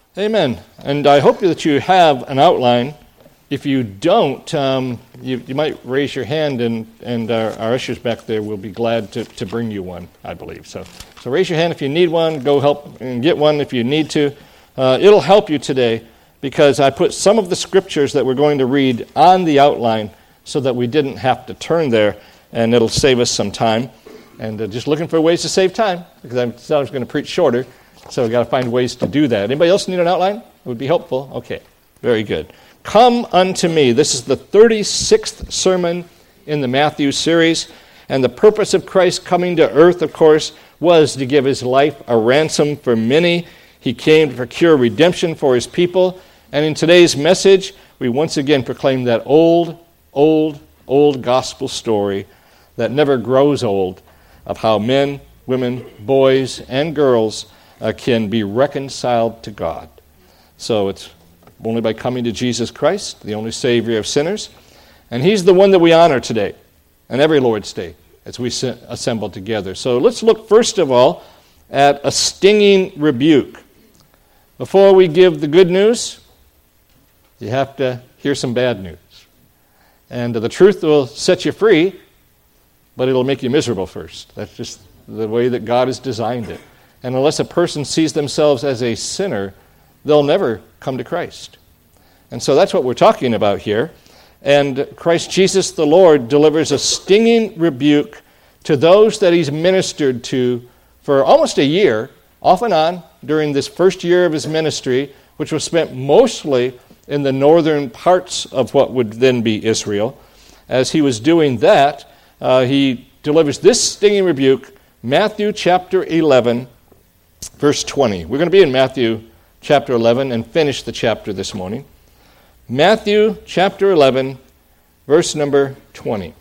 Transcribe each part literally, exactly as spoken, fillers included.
Amen. And I hope that you have an outline. If you don't, um, you, you might raise your hand, and, and our, our ushers back there will be glad to, to bring you one, I believe. So, so raise your hand if you need one. Go help and get one if you need to. Uh, it'll help you today because I put some of the scriptures that we're going to read on the outline so that we didn't have to turn there, and it'll save us some time. And uh, just looking for ways to save time because I said I was going to preach shorter. So we've got to find ways to do that. Anybody else need an outline? It would be helpful. Okay, very good. Come unto me. This is the thirty-sixth sermon in the Matthew series. And the purpose of Christ coming to earth, of course, was to give his life a ransom for many. He came to procure redemption for his people. And in today's message, we once again proclaim that old, old, old gospel story that never grows old of how men, women, boys, and girls Uh, can be reconciled to God. So it's only by coming to Jesus Christ, the only Savior of sinners. And he's the one that we honor today and every Lord's Day as we se- assemble together. So let's look first of all at a stinging rebuke. Before we give the good news, you have to hear some bad news. And uh, the truth will set you free, but it'll make you miserable first. That's just the way that God has designed it. And unless a person sees themselves as a sinner, they'll never come to Christ. And so that's what we're talking about here. And Christ Jesus the Lord delivers a stinging rebuke to those that he's ministered to for almost a year, off and on, during this first year of his ministry, which was spent mostly in the northern parts of what would then be Israel. As he was doing that, uh, he delivers this stinging rebuke, Matthew chapter eleven, verse twenty. We're going to be in Matthew chapter eleven and finish the chapter this morning. Matthew chapter eleven, verse number twenty.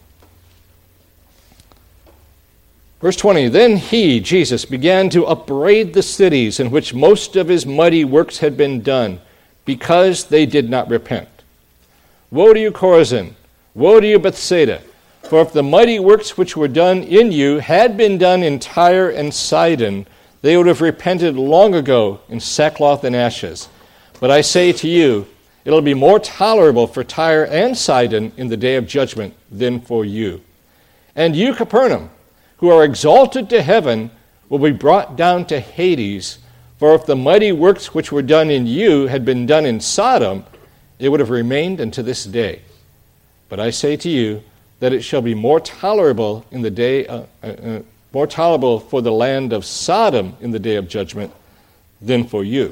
Verse twenty, Then he, Jesus, began to upbraid the cities in which most of his mighty works had been done, because they did not repent. Woe to you, Chorazin! Woe to you, Bethsaida! For if the mighty works which were done in you had been done in Tyre and Sidon, they would have repented long ago in sackcloth and ashes. But I say to you, it'll be more tolerable for Tyre and Sidon in the day of judgment than for you. And you, Capernaum, who are exalted to heaven, will be brought down to Hades. For if the mighty works which were done in you had been done in Sodom, it would have remained unto this day. But I say to you that it shall be more tolerable in the day uh, uh, more tolerable for the land of Sodom in the day of judgment than for you.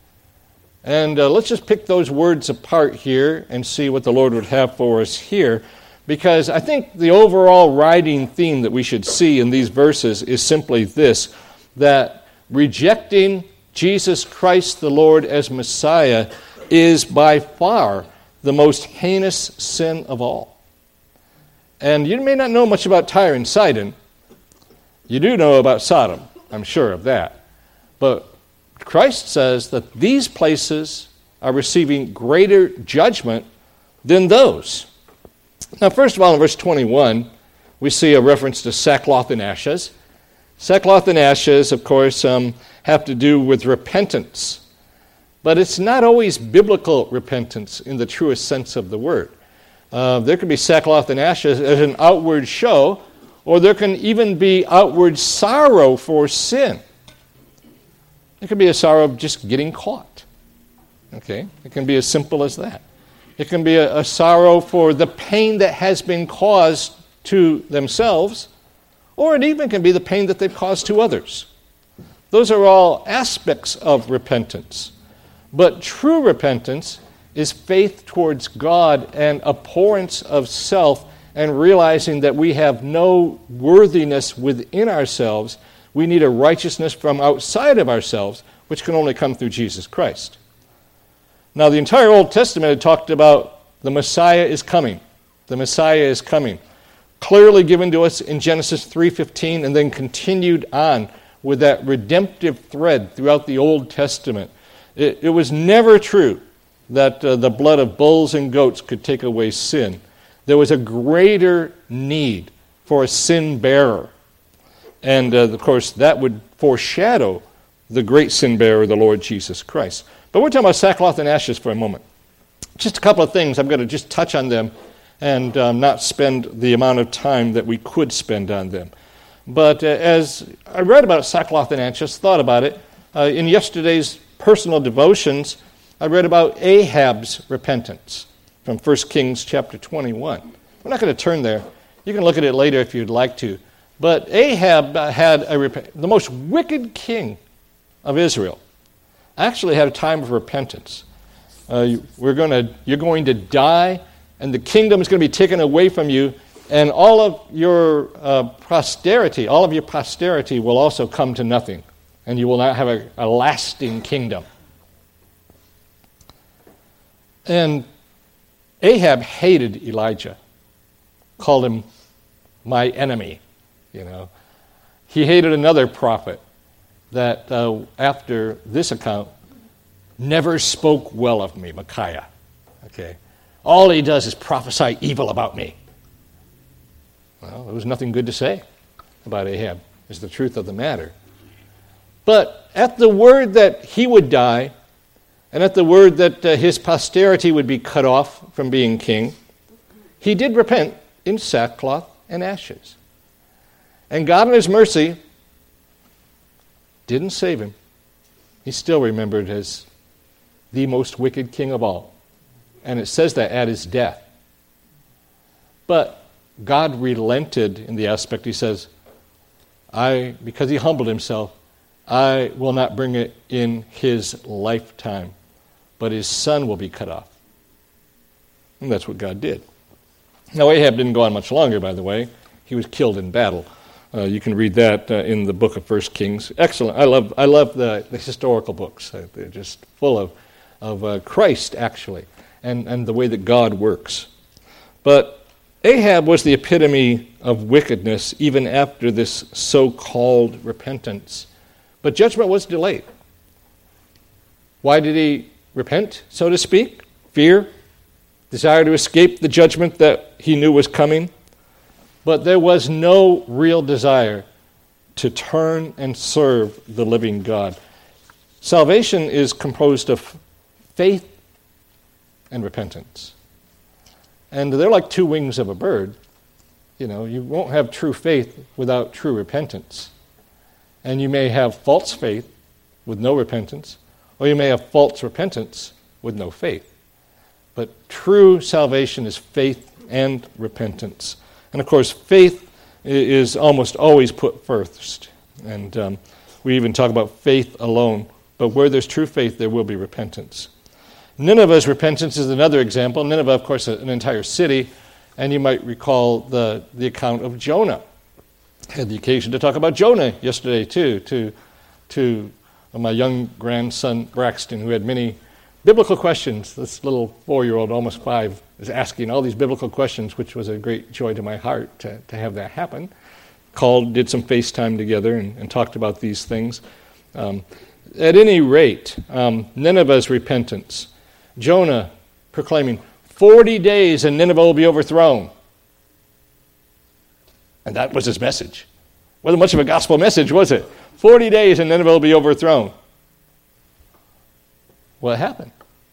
And uh, let's just pick those words apart here and see what the Lord would have for us here, because I think the overall riding theme that we should see in these verses is simply this, that rejecting Jesus Christ the Lord as Messiah is by far the most heinous sin of all. And you may not know much about Tyre and Sidon. You do know about Sodom, I'm sure of that. But Christ says that these places are receiving greater judgment than those. Now, first of all, in verse twenty-one, we see a reference to sackcloth and ashes. Sackcloth and ashes, of course, um, have to do with repentance. But it's not always biblical repentance in the truest sense of the word. Uh, there can be sackcloth and ashes as an outward show, or there can even be outward sorrow for sin. It can be a sorrow of just getting caught. Okay? It can be as simple as that. It can be a, a sorrow for the pain that has been caused to themselves, or it even can be the pain that they've caused to others. Those are all aspects of repentance. But true repentance is faith towards God and abhorrence of self, and realizing that we have no worthiness within ourselves. We need a righteousness from outside of ourselves, which can only come through Jesus Christ. Now, the entire Old Testament had talked about the Messiah is coming. The Messiah is coming. Clearly given to us in Genesis three fifteen, and then continued on with that redemptive thread throughout the Old Testament. It, it was never true that uh, the blood of bulls and goats could take away sin. There was a greater need for a sin bearer. And, uh, of course, that would foreshadow the great sin bearer, the Lord Jesus Christ. But we're talking about sackcloth and ashes for a moment. Just a couple of things. I'm going to just touch on them and um, not spend the amount of time that we could spend on them. But uh, as I read about sackcloth and ashes, thought about it, uh, in yesterday's personal devotions, I read about Ahab's repentance from First Kings chapter twenty-one. We're not going to turn there. You can look at it later if you'd like to. But Ahab had a rep- the most wicked king of Israel actually had a time of repentance. Uh, we're going to, you're going to die, and the kingdom is going to be taken away from you, and all of your uh, posterity, all of your posterity will also come to nothing, and you will not have a, a lasting kingdom. And Ahab hated Elijah, called him my enemy, you know. He hated another prophet that uh, after this account never spoke well of me, Micaiah. Okay, all he does is prophesy evil about me. Well, there was nothing good to say about Ahab, is the truth of the matter. But at the word that he would die, and at the word that uh, his posterity would be cut off from being king, he did repent in sackcloth and ashes. And God in his mercy didn't save him. He's still remembered as the most wicked king of all. And it says that at his death. But God relented in the aspect, he says, I, because he humbled himself, I will not bring it in his lifetime, but his son will be cut off. And that's what God did. Now, Ahab didn't go on much longer, by the way. He was killed in battle. Uh, you can read that uh, in the book of First Kings. Excellent. I love I love the, the historical books. Uh, they're just full of, of uh, Christ, actually, and, and the way that God works. But Ahab was the epitome of wickedness even after this so-called repentance. But judgment was delayed. Why did he repent, so to speak? Fear, desire to escape the judgment that he knew was coming. But there was no real desire to turn and serve the living God. Salvation is composed of faith and repentance. And they're like two wings of a bird. You know, you won't have true faith without true repentance. And you may have false faith with no repentance, or you may have false repentance with no faith. But true salvation is faith and repentance. And of course, faith is almost always put first. And um, we even talk about faith alone. But where there's true faith, there will be repentance. Nineveh's repentance is another example. Nineveh, of course, an entire city. And you might recall the, the account of Jonah. I had the occasion to talk about Jonah yesterday, too, to, to my young grandson, Braxton, who had many biblical questions. This little four-year-old, almost five, is asking all these biblical questions, which was a great joy to my heart to, to have that happen. Called, did some FaceTime together, and, and talked about these things. Um, at any rate, um, Nineveh's repentance. Jonah proclaiming, forty days and Nineveh will be overthrown. And that was his message. Wasn't much of a gospel message, was it? forty days and Nineveh will be overthrown. What happened?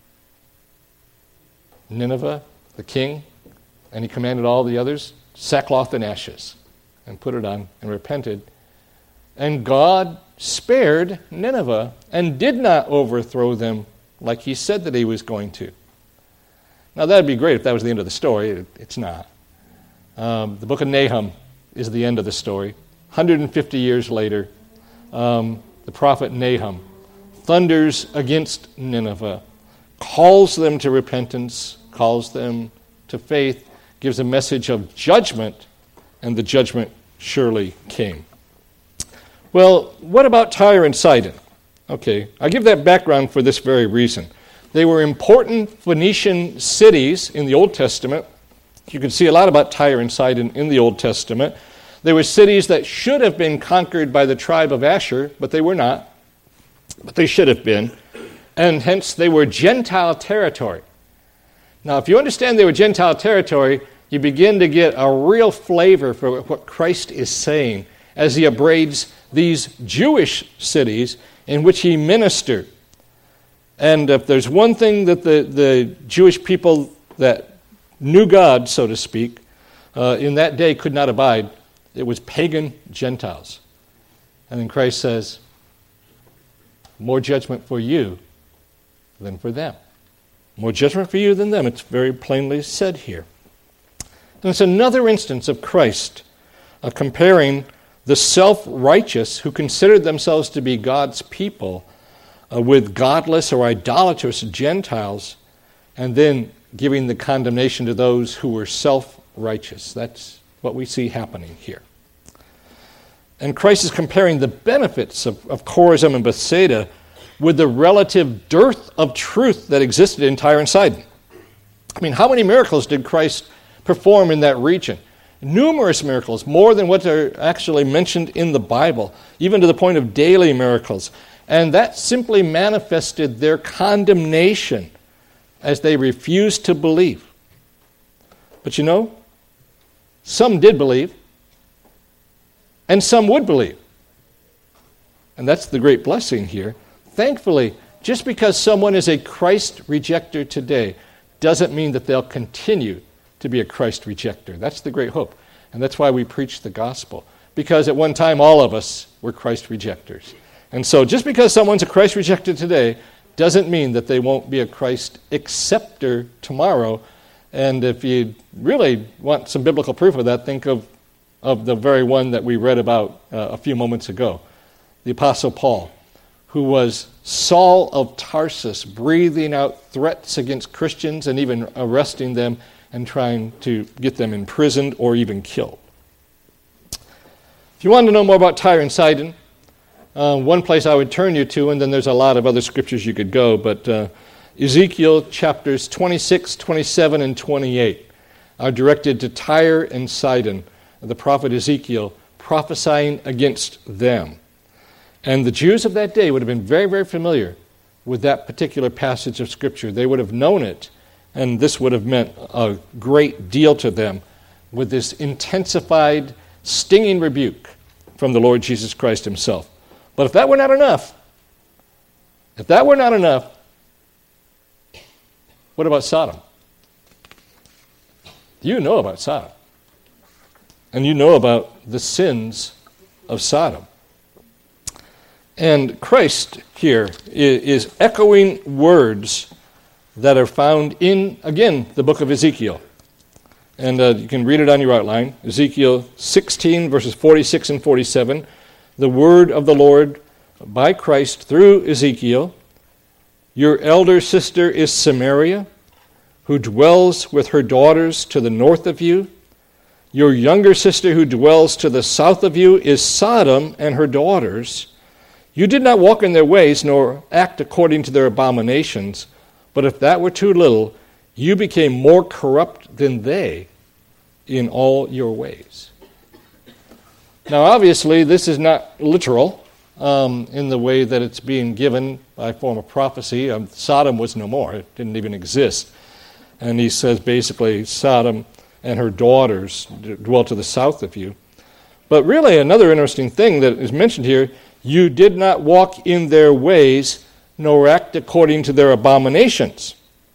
Nineveh, the king, and he commanded all the others, sackcloth and ashes, and put it on and repented. And God spared Nineveh and did not overthrow them like he said that he was going to. Now that would be great if that was the end of the story. It, it's not. Um, the book of Nahum is the end of the story. one hundred fifty years later, um, the prophet Nahum thunders against Nineveh, calls them to repentance, calls them to faith, gives a message of judgment, and the judgment surely came. Well, what about Tyre and Sidon? Okay, I give that background for this very reason. They were important Phoenician cities in the Old Testament. You can see a lot about Tyre and Sidon in the Old Testament. They were cities that should have been conquered by the tribe of Asher, but they were not. But they should have been. And hence they were Gentile territory. Now, if you understand they were Gentile territory, you begin to get a real flavor for what Christ is saying as he upbraids these Jewish cities in which he ministered. And if there's one thing that the, the Jewish people that knew God, so to speak, uh, in that day could not abide, it was pagan Gentiles. And then Christ says, more judgment for you than for them. More judgment for you than them. It's very plainly said here. And it's another instance of Christ uh, comparing the self-righteous who considered themselves to be God's people uh, with godless or idolatrous Gentiles, and then giving the condemnation to those who were self-righteous. That's what we see happening here. And Christ is comparing the benefits of, of Chorazin and Bethsaida with the relative dearth of truth that existed in Tyre and Sidon. I mean, how many miracles did Christ perform in that region? Numerous miracles, more than what are actually mentioned in the Bible, even to the point of daily miracles. And that simply manifested their condemnation as they refused to believe. But you know, some did believe, and some would believe. And that's the great blessing here. Thankfully, just because someone is a Christ rejecter today doesn't mean that they'll continue to be a Christ rejecter. That's the great hope. And that's why we preach the gospel. Because at one time, all of us were Christ rejecters. And so just because someone's a Christ rejecter today doesn't mean that they won't be a Christ acceptor tomorrow. And if you really want some biblical proof of that, think of, of the very one that we read about uh, a few moments ago, the Apostle Paul, who was Saul of Tarsus, breathing out threats against Christians and even arresting them and trying to get them imprisoned or even killed. If you want to know more about Tyre and Sidon, uh, one place I would turn you to, and then there's a lot of other scriptures you could go, but uh, Ezekiel chapters twenty-six, twenty-seven, and twenty-eight are directed to Tyre and Sidon, the prophet Ezekiel prophesying against them. And the Jews of that day would have been very, very familiar with that particular passage of Scripture. They would have known it, and this would have meant a great deal to them with this intensified, stinging rebuke from the Lord Jesus Christ himself. But if that were not enough, if that were not enough, what about Sodom? You know about Sodom. And you know about the sins of Sodom. And Christ here is echoing words that are found in, again, the book of Ezekiel. And uh, you can read it on your outline. Ezekiel sixteen, verses forty-six and forty-seven. The word of the Lord by Christ through Ezekiel. Your elder sister is Samaria, who dwells with her daughters to the north of you. Your younger sister who dwells to the south of you is Sodom and her daughters. You did not walk in their ways, nor act according to their abominations. But if that were too little, you became more corrupt than they in all your ways. Now, obviously, this is not literal um, in the way that it's being given by form of prophecy. Um, Sodom was no more. It didn't even exist. And he says basically Sodom and her daughters dwell to the south of you. But really another interesting thing that is mentioned here, you did not walk in their ways, nor act according to their abominations.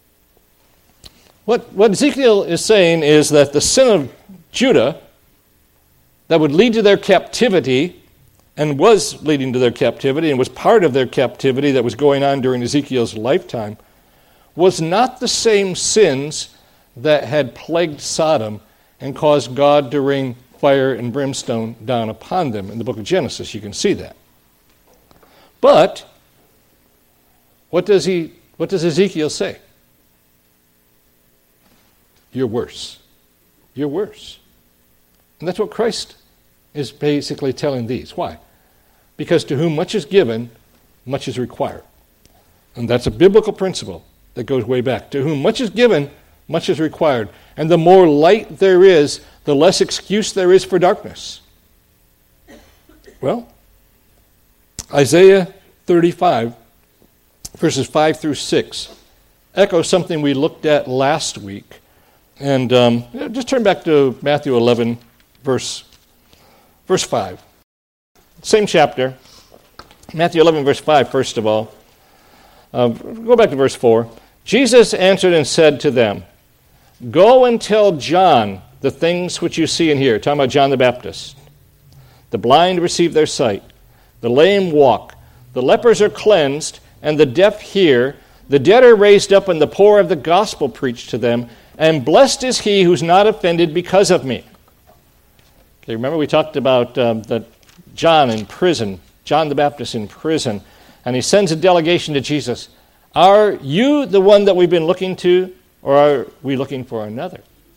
What, what Ezekiel is saying is that the sin of Judah that would lead to their captivity, and was leading to their captivity, and was part of their captivity that was going on during Ezekiel's lifetime, was not the same sins that had plagued Sodom and caused God to rain fire and brimstone down upon them. In the book of Genesis, you can see that. But what does he? What does Ezekiel say? You're worse. You're worse. And that's what Christ is basically telling these. Why? Because to whom much is given, much is required. And that's a biblical principle that goes way back. To whom much is given, much is required. And the more light there is, the less excuse there is for darkness. Well, Isaiah thirty-five, verses five through six, echoes something we looked at last week. And um, just turn back to Matthew eleven, verse, verse five. Same chapter, Matthew eleven, verse five, first of all. Uh, go back to verse four. Jesus answered and said to them, "Go and tell John the things which you see and hear." Talking about John the Baptist. "The blind receive their sight, the lame walk, the lepers are cleansed, and the deaf hear, the dead are raised up, and the poor have the gospel preached to them, and blessed is he who's not offended because of me." Okay, remember we talked about um, that John in prison, John the Baptist in prison, and he sends a delegation to Jesus. Are you the one that we've been looking to, or are we looking for another?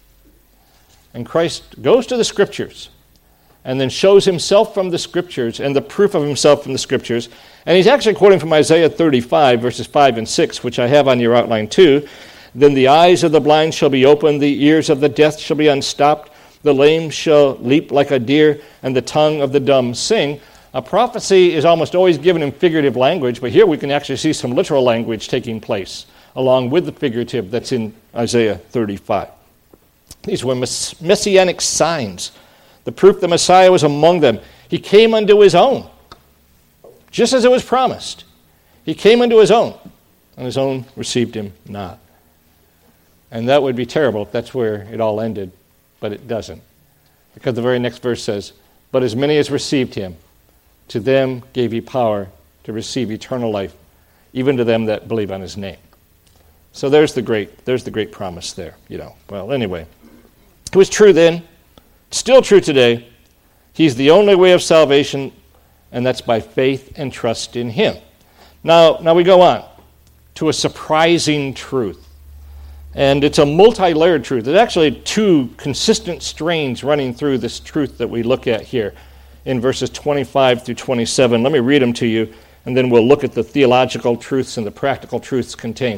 And Christ goes to the Scriptures and then shows himself from the Scriptures and the proof of himself from the Scriptures. And he's actually quoting from Isaiah thirty-five, verses five and six, which I have on your outline too. "Then the eyes of the blind shall be opened, the ears of the deaf shall be unstopped, the lame shall leap like a deer, and the tongue of the dumb sing." A prophecy is almost always given in figurative language, but here we can actually see some literal language taking place, along with the figurative that's in Isaiah thirty-five. These were mess- messianic signs, the proof the Messiah was among them. He came unto his own, just as it was promised. He came unto his own, and his own received him not. And that would be terrible if that's where it all ended, but it doesn't. Because the very next verse says, "But as many as received him, to them gave he power to receive eternal life, even to them that believe on his name." So there's the great, there's the great promise there, you know. Well, anyway, it was true then, still true today. He's the only way of salvation, and that's by faith and trust in him. Now, now we go on to a surprising truth. And it's a multi-layered truth. There's actually two consistent strains running through this truth that we look at here in verses twenty-five through twenty-seven. Let me read them to you, and then we'll look at the theological truths and the practical truths contained.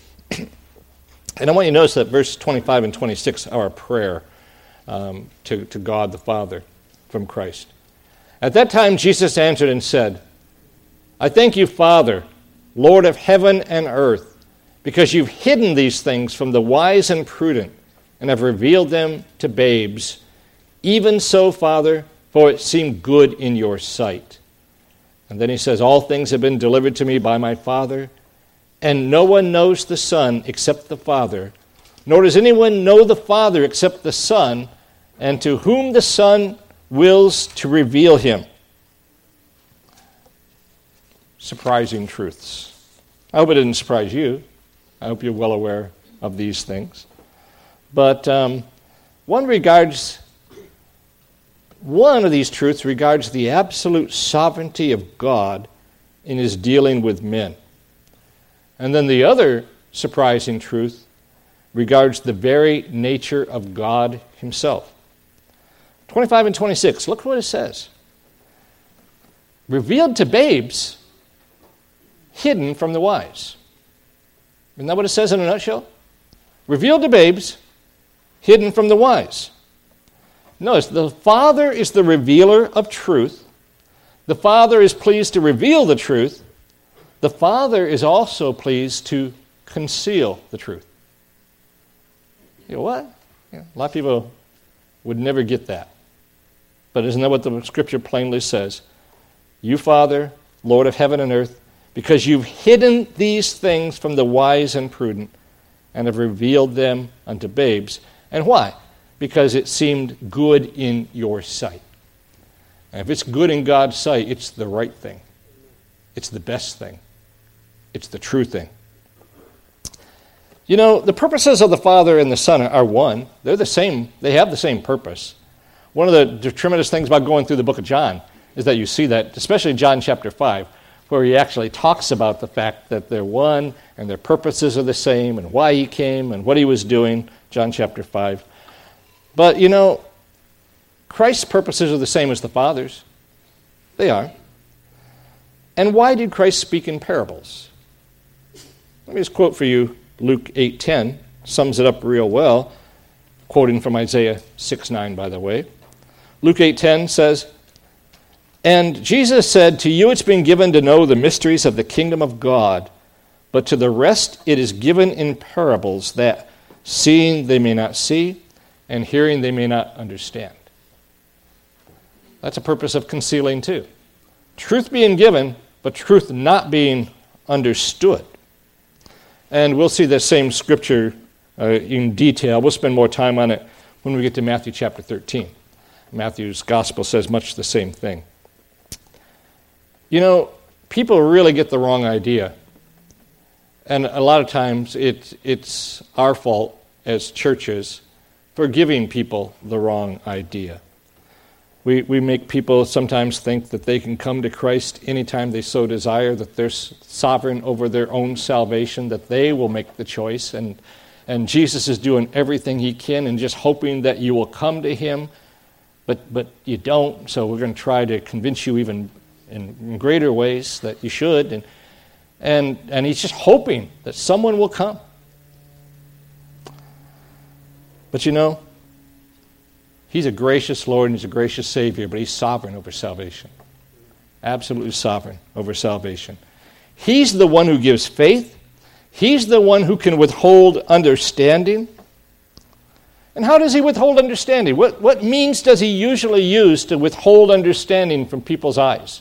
And I want you to notice that verse twenty-five and twenty-six are a prayer um, to, to God the Father from Christ. "At that time Jesus answered and said, I thank you, Father, Lord of heaven and earth, because you've hidden these things from the wise and prudent and have revealed them to babes. Even so, Father, for it seemed good in your sight." And then he says, "All things have been delivered to me by my Father, and no one knows the Son except the Father, nor does anyone know the Father except the Son, and to whom the Son wills to reveal him." Surprising truths. I hope it didn't surprise you. I hope you're well aware of these things. But um, one regards, one of these truths regards the absolute sovereignty of God in his dealing with men. And then the other surprising truth regards the very nature of God himself. twenty-five and twenty-six, look what it says. "Revealed to babes, hidden from the wise." Isn't that what it says in a nutshell? Revealed to babes, hidden from the wise. Notice, the Father is the revealer of truth. The Father is pleased to reveal the truth. The Father is also pleased to conceal the truth. You know what? Yeah, a lot of people would never get that. But isn't that what the Scripture plainly says? "You, Father, Lord of heaven and earth, because you've hidden these things from the wise and prudent and have revealed them unto babes." And why? Because it seemed good in your sight. And if it's good in God's sight, it's the right thing. It's the best thing. It's the true thing. You know, the purposes of the Father and the Son are one. They're the same. They have the same purpose. One of the tremendous things about going through the book of John is that you see that, especially in John chapter five, where he actually talks about the fact that they're one and their purposes are the same and why he came and what he was doing, John chapter five. But, you know, Christ's purposes are the same as the Father's. They are. And why did Christ speak in parables? Let me just quote for you Luke eight ten, sums it up real well, quoting from Isaiah six nine, by the way. Luke eight ten says, "And Jesus said, to you it's been given to know the mysteries of the kingdom of God, but to the rest it is given in parables, that seeing they may not see, and hearing they may not understand." That's a purpose of concealing too. Truth being given, but truth not being understood. And we'll see the same scripture uh, in detail. We'll spend more time on it when we get to Matthew chapter thirteen. Matthew's gospel says much the same thing. You know, people really get the wrong idea. And a lot of times it, it's our fault as churches for giving people the wrong idea. We we make people sometimes think that they can come to Christ anytime they so desire, that they're sovereign over their own salvation, that they will make the choice, and, and Jesus is doing everything he can and just hoping that you will come to him, but, but you don't, so we're going to try to convince you even in, in greater ways that you should, and, and, and he's just hoping that someone will come. But you know, he's a gracious Lord and he's a gracious Savior, but he's sovereign over salvation. Absolutely sovereign over salvation. He's the one who gives faith. He's the one who can withhold understanding. And how does he withhold understanding? What, what means does he usually use to withhold understanding from people's eyes?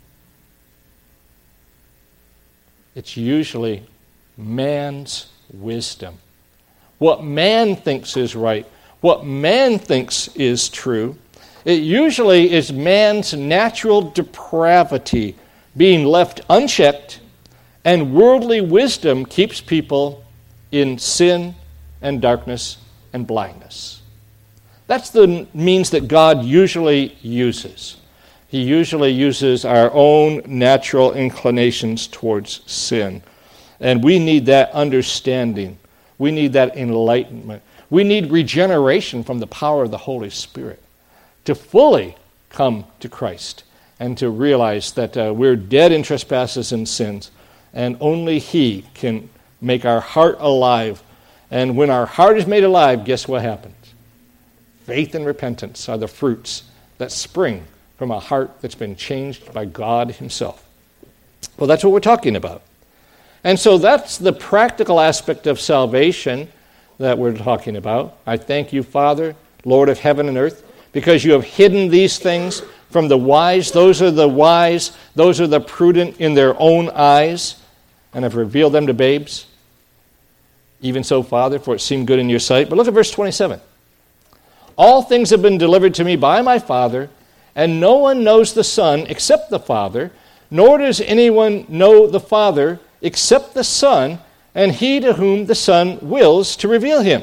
It's usually man's wisdom. What man thinks is right, what man thinks is true. It usually is man's natural depravity being left unchecked, and worldly wisdom keeps people in sin and darkness and blindness. That's the means that God usually uses. He usually uses our own natural inclinations towards sin. And we need that understanding. We need that enlightenment. We need regeneration from the power of the Holy Spirit to fully come to Christ and to realize that uh, we're dead in trespasses and sins, and only he can make our heart alive. And when our heart is made alive, guess what happens? Faith and repentance are the fruits that spring from a heart that's been changed by God himself. Well, that's what we're talking about. And so that's the practical aspect of salvation that we're talking about. I thank you, Father, Lord of heaven and earth, because you have hidden these things from the wise. Those are the wise, those are the prudent in their own eyes, and have revealed them to babes. Even so, Father, for it seemed good in your sight. But look at verse twenty-seven. All things have been delivered to me by my Father, and no one knows the Son except the Father, nor does anyone know the Father except the Son, and he to whom the Son wills to reveal him.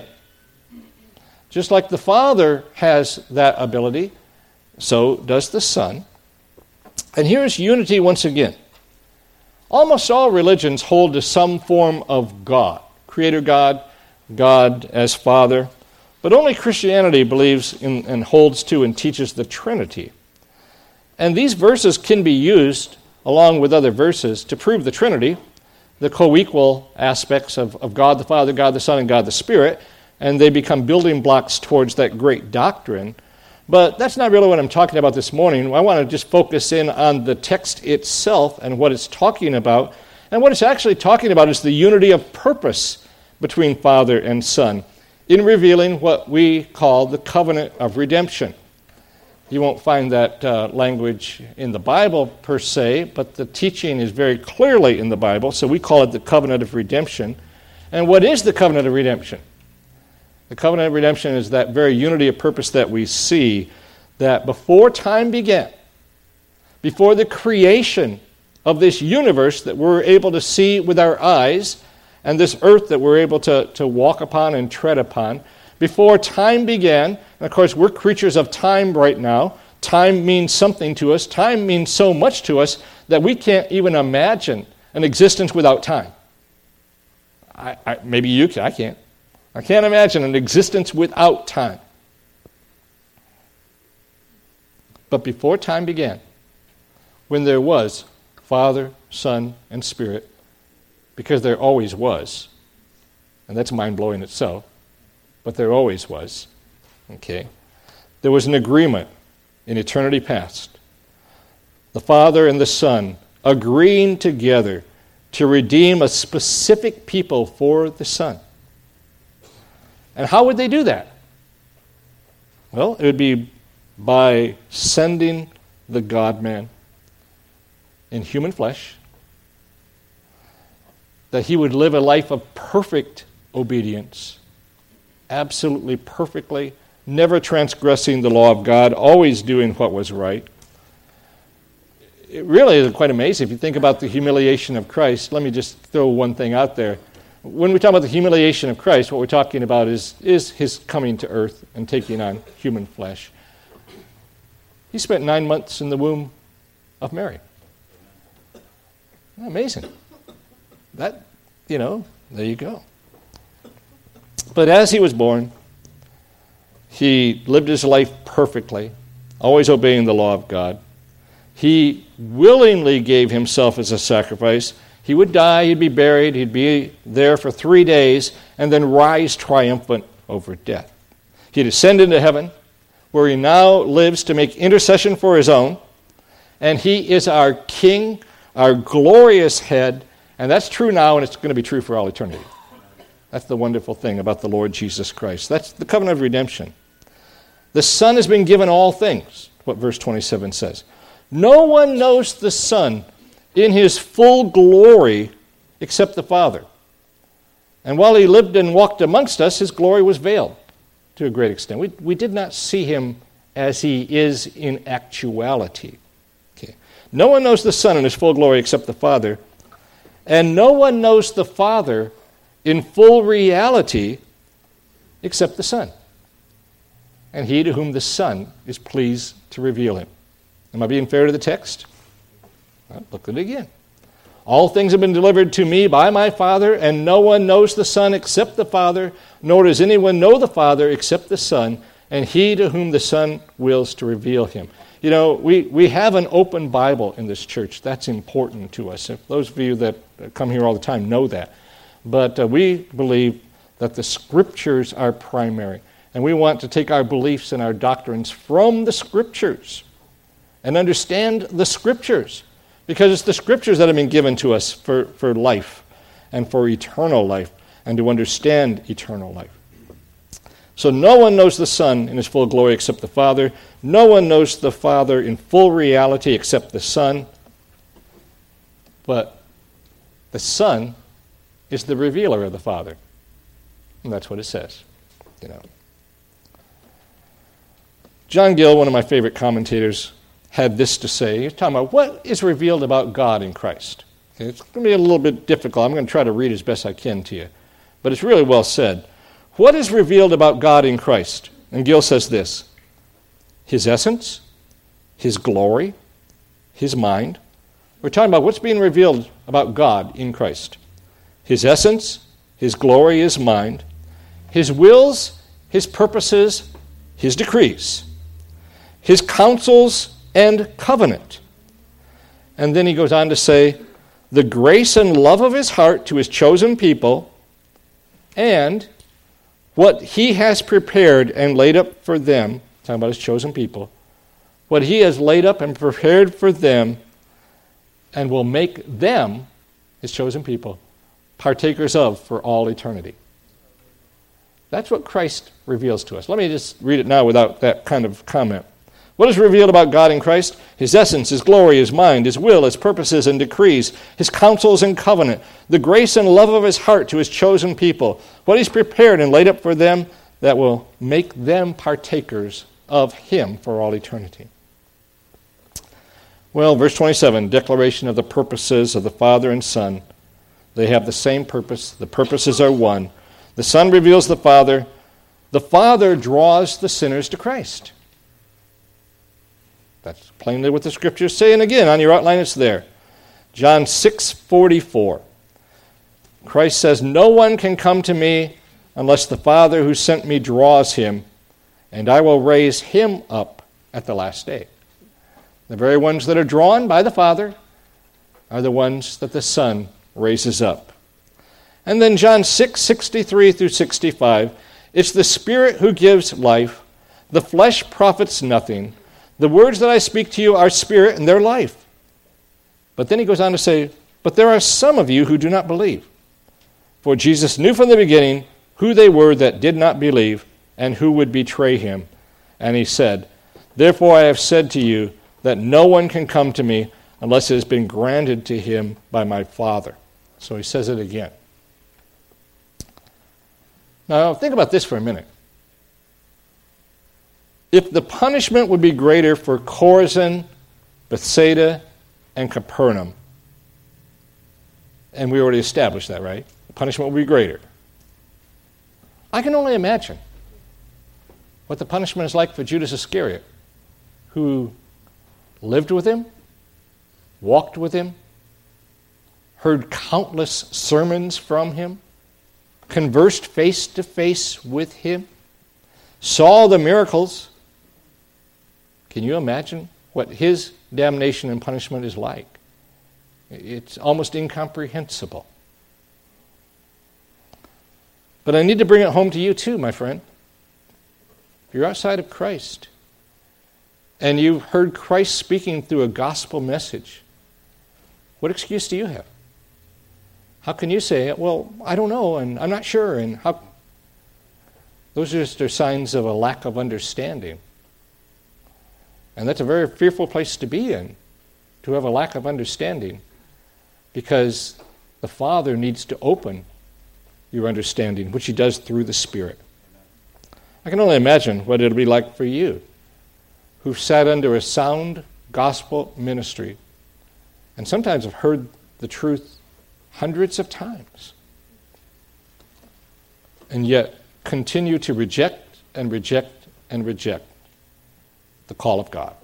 Just like the Father has that ability, so does the Son. And here's unity once again. Almost all religions hold to some form of God, Creator God, God as Father, but only Christianity believes in and holds to and teaches the Trinity. And these verses can be used along with other verses to prove the Trinity, the co-equal aspects of, of God the Father, God the Son, and God the Spirit, and they become building blocks towards that great doctrine. But that's not really what I'm talking about this morning. I want to just focus in on the text itself and what it's talking about. And what it's actually talking about is the unity of purpose between Father and Son in revealing what we call the covenant of redemption. You won't find that uh, language in the Bible per se, but the teaching is very clearly in the Bible, so we call it the covenant of redemption. And what is the covenant of redemption? The covenant of redemption is that very unity of purpose that we see, that before time began, before the creation of this universe that we're able to see with our eyes, and this earth that we're able to, to walk upon and tread upon, before time began, and of course we're creatures of time right now. Time means something to us. Time means so much to us that we can't even imagine an existence without time. I, I, maybe you can. I can't. I can't imagine an existence without time. But before time began, when there was Father, Son, and Spirit, because there always was, and that's mind-blowing itself, but there always was, okay? There was an agreement in eternity past. The Father and the Son agreeing together to redeem a specific people for the Son. And how would they do that? Well, it would be by sending the God-man in human flesh, that he would live a life of perfect obedience, absolutely perfectly, never transgressing the law of God, always doing what was right. It really is quite amazing if you think about the humiliation of Christ. Let me just throw one thing out there. When we talk about the humiliation of Christ, what we're talking about is, is his coming to earth and taking on human flesh. He spent nine months in the womb of Mary. Amazing. That, you know, there you go. But as he was born, he lived his life perfectly, always obeying the law of God. He willingly gave himself as a sacrifice. He would die, he'd be buried, he'd be there for three days, and then rise triumphant over death. He'd ascend into heaven, where he now lives to make intercession for his own, and he is our King, our glorious head, and that's true now, and it's going to be true for all eternity. That's the wonderful thing about the Lord Jesus Christ. That's the covenant of redemption. The Son has been given all things, what verse twenty-seven says. No one knows the Son in his full glory except the Father. And while he lived and walked amongst us, his glory was veiled to a great extent. We, we did not see him as he is in actuality. Okay. No one knows the Son in his full glory except the Father, and no one knows the Father in full reality except the Son, and he to whom the Son is pleased to reveal him. Am I being fair to the text? Well, look at it again. All things have been delivered to me by my Father, and no one knows the Son except the Father, nor does anyone know the Father except the Son, and he to whom the Son wills to reveal him. You know, we, we have an open Bible in this church. That's important to us. If those of you that come here all the time know that. But uh, we believe that the Scriptures are primary, and we want to take our beliefs and our doctrines from the Scriptures and understand the Scriptures, because it's the Scriptures that have been given to us for, for life and for eternal life and to understand eternal life. So no one knows the Son in his full glory except the Father. No one knows the Father in full reality except the Son. But the Son is the revealer of the Father. And that's what it says. You know. John Gill, one of my favorite commentators, had this to say. He's talking about what is revealed about God in Christ. Okay, it's going to be a little bit difficult. I'm going to try to read as best I can to you. But it's really well said. What is revealed about God in Christ? And Gill says this: his essence, his glory, his mind. We're talking about what's being revealed about God in Christ. His essence, his glory, his mind, his wills, his purposes, his decrees, his counsels and covenant. And then he goes on to say, the grace and love of his heart to his chosen people, and what he has prepared and laid up for them, talking about his chosen people, what he has laid up and prepared for them, and will make them, his chosen people, partakers of for all eternity. That's what Christ reveals to us. Let me just read it now without that kind of comment. What is revealed about God in Christ? His essence, his glory, his mind, his will, his purposes and decrees, his counsels and covenant, the grace and love of his heart to his chosen people, what he's prepared and laid up for them that will make them partakers of him for all eternity. Well, verse twenty-seven, declaration of the purposes of the Father and Son. They have the same purpose. The purposes are one. The Son reveals the Father. The Father draws the sinners to Christ. That's plainly what the Scriptures say. And again, on your outline, it's there. John six forty-four. Christ says, no one can come to me unless the Father who sent me draws him, and I will raise him up at the last day. The very ones that are drawn by the Father are the ones that the Son raises up. And then John six sixty-three through sixty-five, it's the Spirit who gives life. The flesh profits nothing. The words that I speak to you are spirit and they're life. But then he goes on to say, but there are some of you who do not believe. For Jesus knew from the beginning who they were that did not believe and who would betray him. And he said, therefore I have said to you that no one can come to me unless it has been granted to him by my Father. So he says it again. Now, think about this for a minute. If the punishment would be greater for Chorazin, Bethsaida, and Capernaum, and we already established that, right? The punishment will be greater. I can only imagine what the punishment is like for Judas Iscariot, who lived with him, walked with him, heard countless sermons from him, conversed face to face with him, saw the miracles. Can you imagine what his damnation and punishment is like? It's almost incomprehensible. But I need to bring it home to you too, my friend. If you're outside of Christ, and you've heard Christ speaking through a gospel message, what excuse do you have? How can you say, well, I don't know, and I'm not sure, and how? Those are just signs of a lack of understanding. And that's a very fearful place to be in, to have a lack of understanding, because the Father needs to open your understanding, which he does through the Spirit. I can only imagine what it'll be like for you, who've sat under a sound gospel ministry, and sometimes have heard the truth hundreds of times, and yet continue to reject and reject and reject the call of God.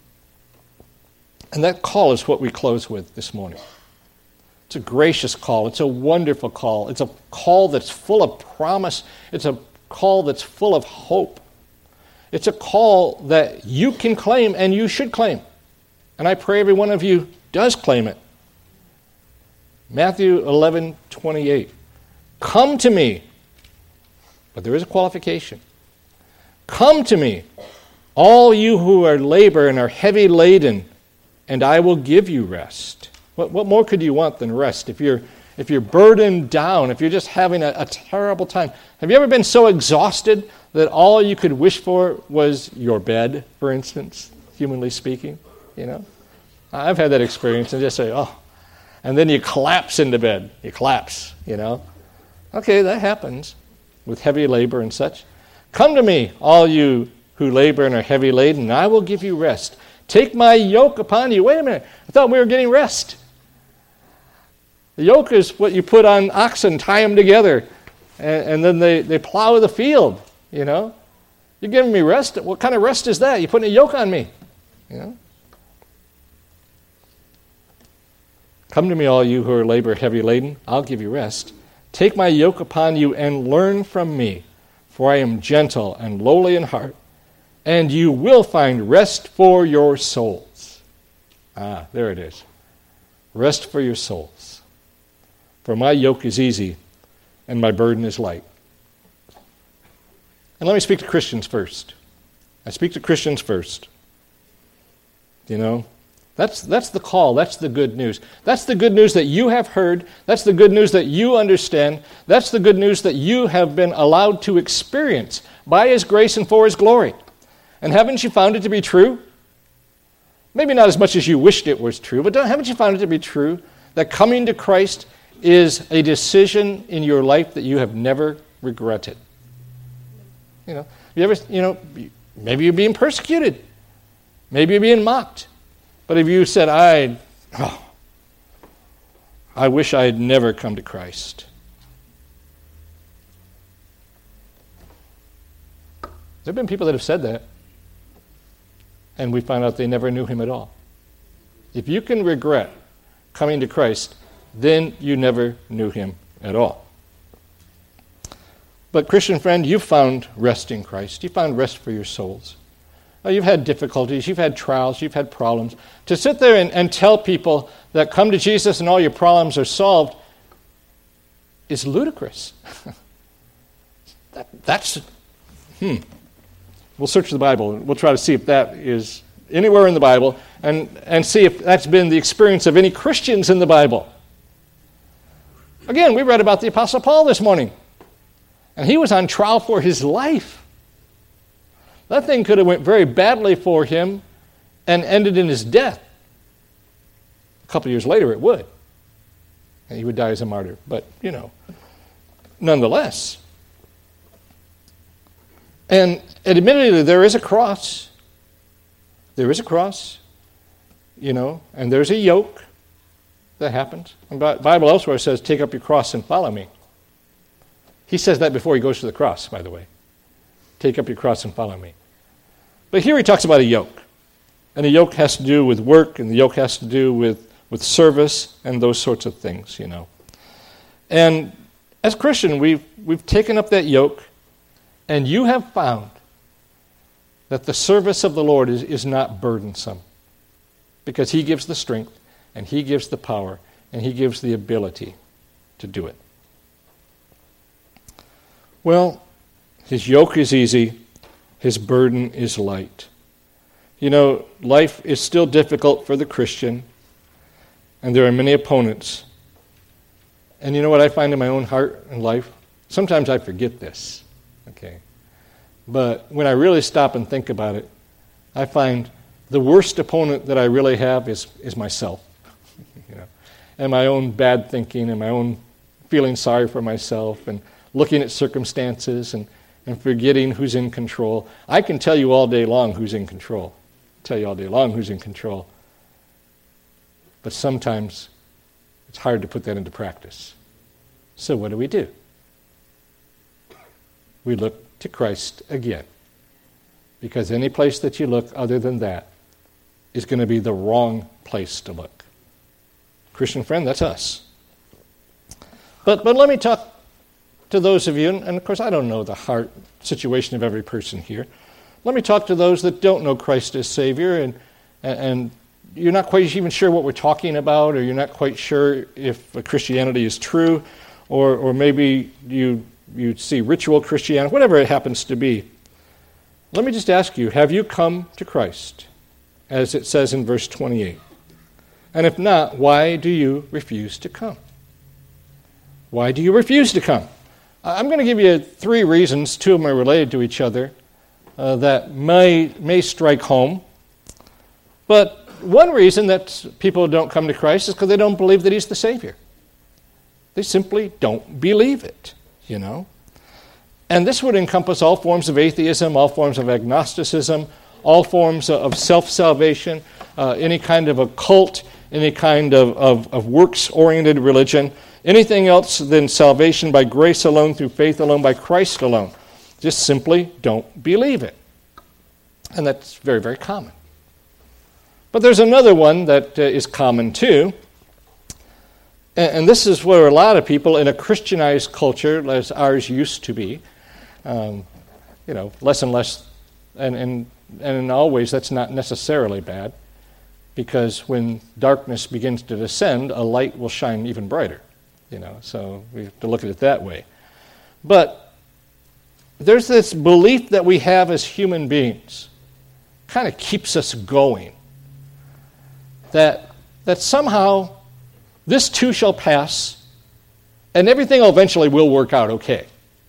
And that call is what we close with this morning. It's a gracious call. It's a wonderful call. It's a call that's full of promise. It's a call that's full of hope. It's a call that you can claim and you should claim. And I pray every one of you does claim it. Matthew eleven twenty-eight. Come to me. But there is a qualification. Come to me, all you who are labor and are heavy laden, and I will give you rest. What, what more could you want than rest? If you're if you're burdened down, if you're just having a, a terrible time. Have you ever been so exhausted that all you could wish for was your bed, for instance, humanly speaking? You know? I've had that experience and just say, oh, and then you collapse into bed. You collapse, you know. Okay, that happens with heavy labor and such. Come to me, all you who labor and are heavy laden, and I will give you rest. Take my yoke upon you. Wait a minute. I thought we were getting rest. The yoke is what you put on oxen, tie them together, and, and then they, they plow the field, you know. You're giving me rest? What kind of rest is that? You're putting a yoke on me, you know. Come to me, all you who are labor heavy laden. I'll give you rest. Take my yoke upon you and learn from me, for I am gentle and lowly in heart, and you will find rest for your souls. Ah, there it is. Rest for your souls. For my yoke is easy and my burden is light. And let me speak to Christians first. I speak to Christians first. You know, that's that's the call. That's the good news. That's the good news that you have heard. That's the good news that you understand. That's the good news that you have been allowed to experience by His grace and for His glory. And haven't you found it to be true? Maybe not as much as you wished it was true, but haven't you found it to be true that coming to Christ is a decision in your life that you have never regretted? You know, you ever, you know, maybe you're being persecuted. Maybe you're being mocked. But if you said, I, oh, I wish I had never come to Christ. There have been people that have said that, and we find out they never knew Him at all. If you can regret coming to Christ, then you never knew Him at all. But Christian friend, you've found rest in Christ. You found rest for your souls. Now, you've had difficulties, you've had trials, you've had problems. To sit there and, and tell people that come to Jesus and all your problems are solved is ludicrous. that, that's, hmm. We'll search the Bible. We'll try to see if that is anywhere in the Bible and, and see if that's been the experience of any Christians in the Bible. Again, we read about the Apostle Paul this morning. And he was on trial for his life. That thing could have went very badly for him and ended in his death. couple of years later, it would. And he would die as a martyr. But, you know, nonetheless. And, and admittedly, there is a cross. There is a cross, you know, and there's a yoke that happens. And the Bible elsewhere says, take up your cross and follow me. He says that before he goes to the cross, by the way. Take up your cross and follow me. But here he talks about a yoke. And a yoke has to do with work, and the yoke has to do with, with service and those sorts of things, you know. And as Christian, we've, we've taken up that yoke, and you have found that the service of the Lord is, is not burdensome, because he gives the strength, and he gives the power, and he gives the ability to do it. Well, his yoke is easy, his burden is light. You know, life is still difficult for the Christian, and there are many opponents. And you know what I find in my own heart and life? Sometimes I forget this, okay? But when I really stop and think about it, I find the worst opponent that I really have is, is myself, you know, and my own bad thinking and my own feeling sorry for myself and looking at circumstances and, and forgetting who's in control. I can tell you all day long who's in control. Tell you all day long who's in control. But sometimes it's hard to put that into practice. So what do we do? We look to Christ again. Because any place that you look other than that is going to be the wrong place to look. Christian friend, that's us. But but let me talk to those of you, and, and of course I don't know the heart situation of every person here. Let me talk to those that don't know Christ as Savior, and, and, and you're not quite even sure what we're talking about, or you're not quite sure if Christianity is true, or or maybe you you see ritual Christianity, whatever it happens to be. Let me just ask you, have you come to Christ, as it says in verse twenty-eight? And if not, why do you refuse to come? Why do you refuse to come? I'm going to give you three reasons, two of them are related to each other, uh, that may, may strike home. But one reason that people don't come to Christ is because they don't believe that he's the Savior. They simply don't believe it, you know. And this would encompass all forms of atheism, all forms of agnosticism, all forms of self-salvation, uh, any kind of a cult, any kind of, of, of works-oriented religion, anything else than salvation by grace alone, through faith alone, by Christ alone. Just simply don't believe it. And that's very, very common. But there's another one that uh, is common too. And, and this is where a lot of people in a Christianized culture, as ours used to be, um, you know, less and less, and, and, and in all ways that's not necessarily bad, because when darkness begins to descend, a light will shine even brighter. You know, so we have to look at it that way. But there's this belief that we have as human beings, kind of keeps us going, that that somehow this too shall pass, and everything eventually will work out okay.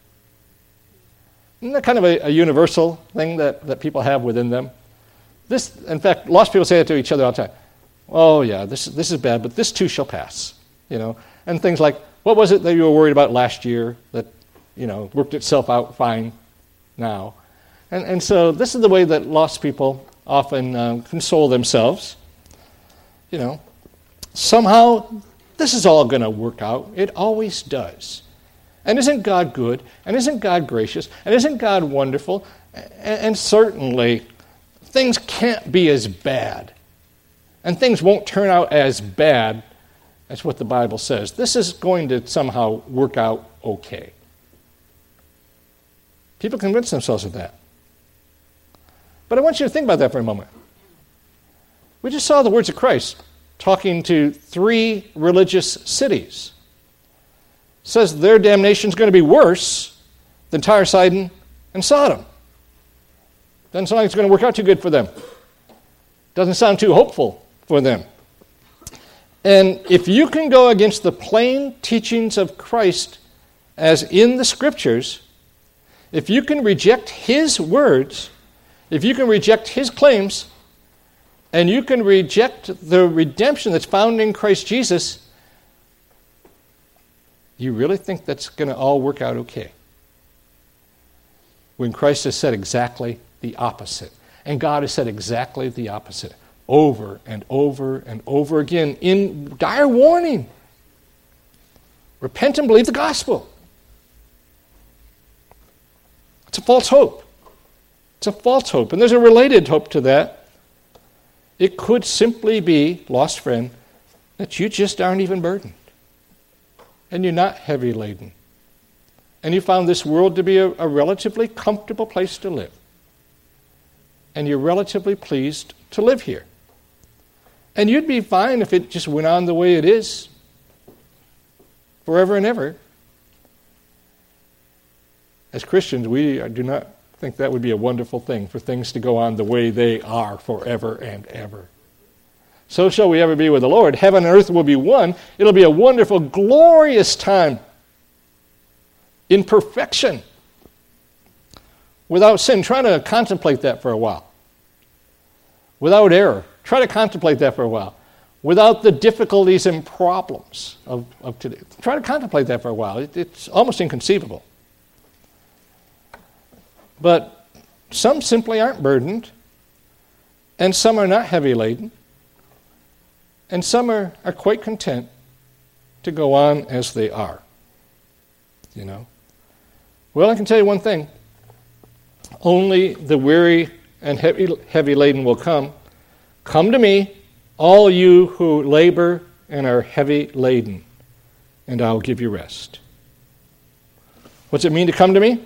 Isn't that kind of a, a universal thing that, that people have within them? This, in fact, lost people say it to each other all the time. Oh yeah, this this is bad, but this too shall pass. You know. And things like, what was it that you were worried about last year that, you know, worked itself out fine now? And and so this is the way that lost people often um, console themselves. You know, somehow this is all going to work out. It always does. And isn't God good? And isn't God gracious? And isn't God wonderful? And, and certainly things can't be as bad. And things won't turn out as bad. That's what the Bible says. This is going to somehow work out okay. People convince themselves of that. But I want you to think about that for a moment. We just saw the words of Christ talking to three religious cities. It says their damnation is going to be worse than Tyre, Sidon, and Sodom. Doesn't sound like it's going to work out too good for them. Doesn't sound too hopeful for them. And if you can go against the plain teachings of Christ as in the Scriptures, if you can reject his words, if you can reject his claims, and you can reject the redemption that's found in Christ Jesus, you really think that's going to all work out okay? When Christ has said exactly the opposite. And God has said exactly the opposite over and over and over again in dire warning. Repent and believe the gospel. It's a false hope. It's a false hope. And there's a related hope to that. It could simply be, lost friend, that you just aren't even burdened. And you're not heavy laden. And you found this world to be a, a relatively comfortable place to live. And you're relatively pleased to live here. And you'd be fine if it just went on the way it is forever and ever. As Christians, we do not think that would be a wonderful thing for things to go on the way they are forever and ever. So shall we ever be with the Lord. Heaven and earth will be one. It'll be a wonderful, glorious time in perfection, without sin. Try to contemplate that for a while. Without error. Try to contemplate that for a while. Without the difficulties and problems of, of today. Try to contemplate that for a while. It, it's almost inconceivable. But some simply aren't burdened, and some are not heavy laden, and some are, are quite content to go on as they are. You know? Well, I can tell you one thing. Only the weary and heavy, heavy laden will come. Come to me, all you who labor and are heavy laden, and I'll give you rest. What's it mean to come to me?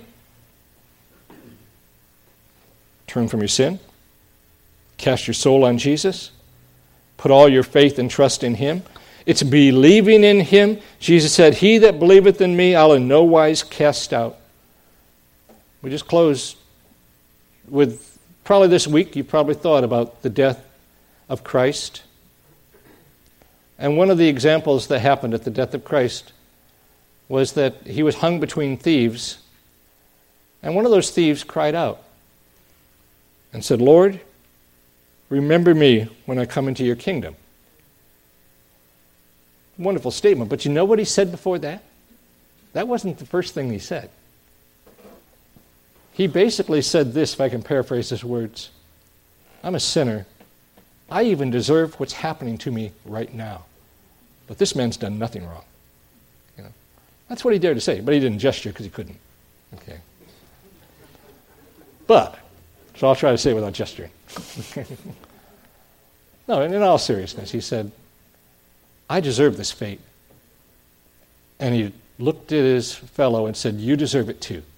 Turn from your sin. Cast your soul on Jesus. Put all your faith and trust in Him. It's believing in Him. Jesus said, he that believeth in me, I'll in no wise cast out. We just close with, probably this week, you probably thought about the death of Christ. And one of the examples that happened at the death of Christ was that He was hung between thieves, and one of those thieves cried out and said, Lord, remember me when I come into your kingdom. Wonderful statement, but you know what he said before that? That wasn't the first thing he said. He basically said this, if I can paraphrase his words. I'm a sinner. I even deserve what's happening to me right now. But this man's done nothing wrong. You know, that's what he dared to say, but he didn't gesture because he couldn't. Okay. But, so I'll try to say it without gesturing. No, in all seriousness, he said, I deserve this fate. And he looked at his fellow and said, you deserve it too.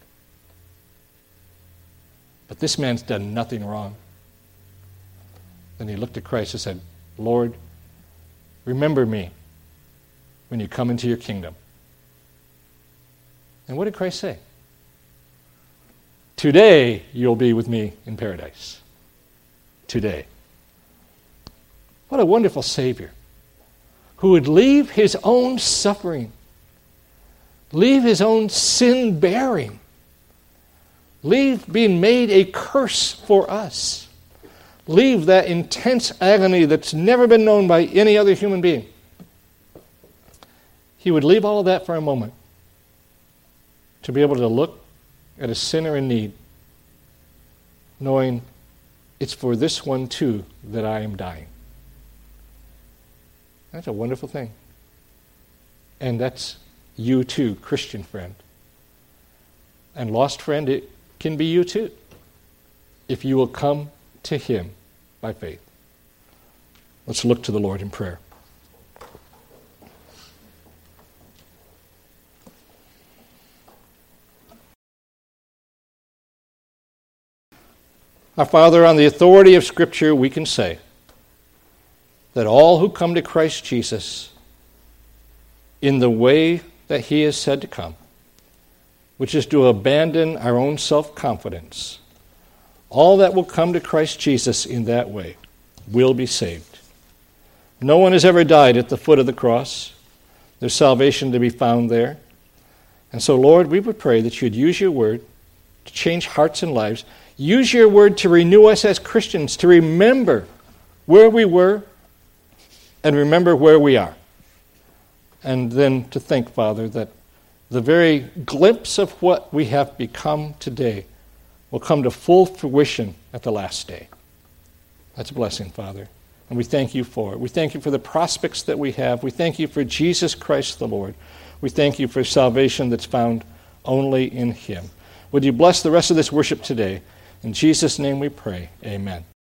But this man's done nothing wrong. Then he looked at Christ and said, Lord, remember me when you come into your kingdom. And what did Christ say? Today you'll be with me in paradise. Today. What a wonderful Savior who would leave his own suffering, leave his own sin bearing, leave being made a curse for us, leave that intense agony that's never been known by any other human being. He would leave all of that for a moment to be able to look at a sinner in need, knowing it's for this one too that I am dying. That's a wonderful thing. And that's you too, Christian friend. And lost friend, it can be you too, if you will come to him by faith. Let's look to the Lord in prayer. Our Father, on the authority of Scripture, we can say that all who come to Christ Jesus in the way that he is said to come, which is to abandon our own self-confidence, all that will come to Christ Jesus in that way will be saved. No one has ever died at the foot of the cross. There's salvation to be found there. And so, Lord, we would pray that you'd use your word to change hearts and lives. Use your word to renew us as Christians, to remember where we were and remember where we are. And then to think, Father, that the very glimpse of what we have become today will come to full fruition at the last day. That's a blessing, Father. And we thank you for it. We thank you for the prospects that we have. We thank you for Jesus Christ the Lord. We thank you for salvation that's found only in him. Would you bless the rest of this worship today? In Jesus' name we pray. Amen.